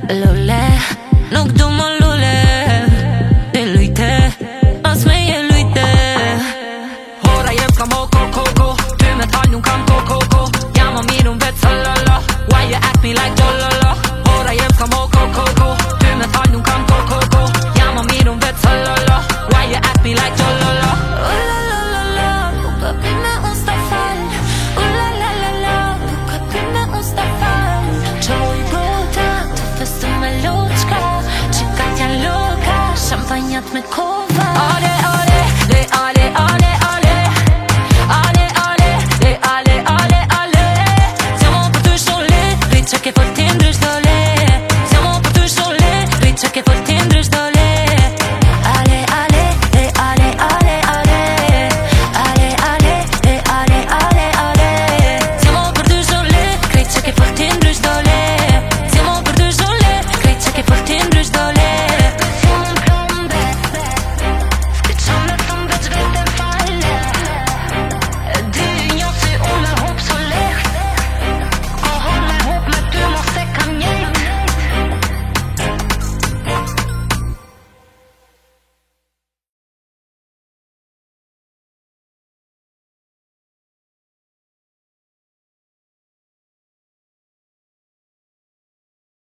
Lule, nuk du më lule. Ti lujte, as me je lujte. Hora jem s'kam ho ko Ty me t'hall nuk kam ko Jam më mirë unë vetë sëllolo Why you act me like jololo Hora jem s'kam ho ko Ty me t'hall nuk kam ko Jam më mirë unë vetë sëllolo Why you act me like jololo Nuk ka pi me unë s'ta fal. Nuk ka pi me unë s'ta fal. Qoj brota, të festu me loqka. Qikat janë loka, shampanjat me kova. Ore